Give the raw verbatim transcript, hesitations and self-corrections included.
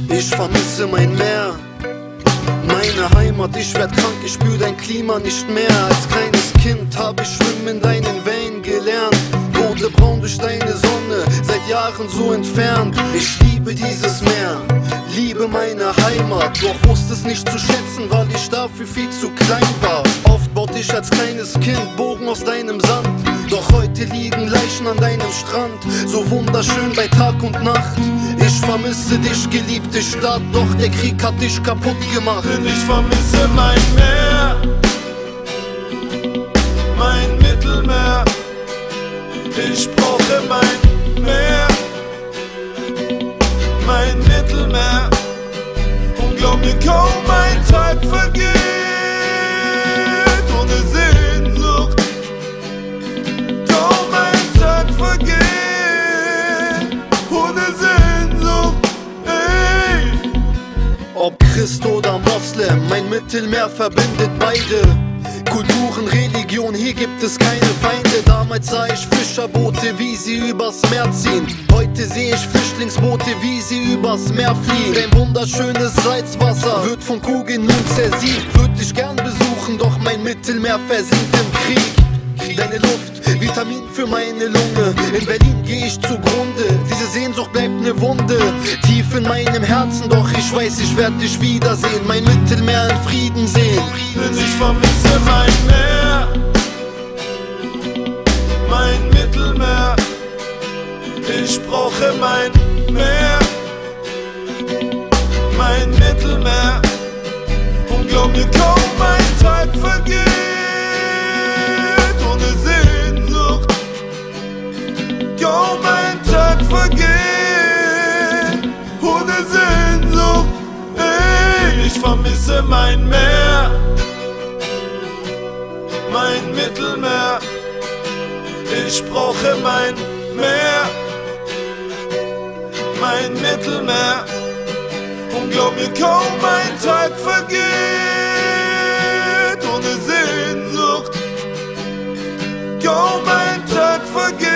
Ich vermisse mein Meer, meine Heimat, ich werd krank, ich spür dein Klima nicht mehr. Als kleines Kind hab ich Schwimmen in deinen Wellen gelernt, wurde braun durch deine Sonne, seit Jahren so entfernt. Ich liebe dieses Meer, liebe meine Heimat, doch wusste es nicht zu schätzen, weil ich dafür viel zu klein war. Oft baute ich als kleines Kind Bogen aus deinem Sand, doch heute liegen Leichen an deinem Strand, so wunderschön bei Tag und Nacht. Ich vermisse dich, geliebte Stadt, doch der Krieg hat dich kaputt gemacht. Denn ich vermisse mein Meer, mein Mittelmeer. Ich brauche mein Meer, mein Mittelmeer. Und glaub mir, kaum ein Tag vergeht ohne Sehnsucht. Kaum ein Tag vergeht ohne Sehnsucht. Ey. Ob Christ oder Moslem, mein Mittelmeer verbindet beide Kulturen, Religion, hier gibt es keine Feinde. Damals sah ich Fischerboote, wie sie übers Meer ziehen. Heute sehe ich Flüchtlingsboote, wie sie übers Meer fliehen. Dein wunderschönes Salzwasser wird von Kugeln nun zersiegt. Würde dich gern besuchen, doch mein Mittelmeer versinkt im Krieg. Deine Luft, Vitamin für meine Lunge. In Berlin geh ich zugrunde, diese Sehnsucht bleibt ne Wunde tief in meinem Herzen, doch ich weiß, ich werd dich wiedersehen, mein Mittelmeer in Frieden sehen. Denn ich vermisse mein Meer, mein Mittelmeer. Ich brauche mein Meer, mein Mittelmeer. Und glaub mir, kaum ein Tag vergeht ohne Sehnsucht. Kaum ein Tag vergeht ohne Sehnsucht. Ey, ich vermisse mein Meer, mein Mittelmeer. Ich brauche mein Meer, mein Mittelmeer. Und glaub mir, kaum ein Tag vergeht ohne Sehnsucht. Kaum ein Tag vergeht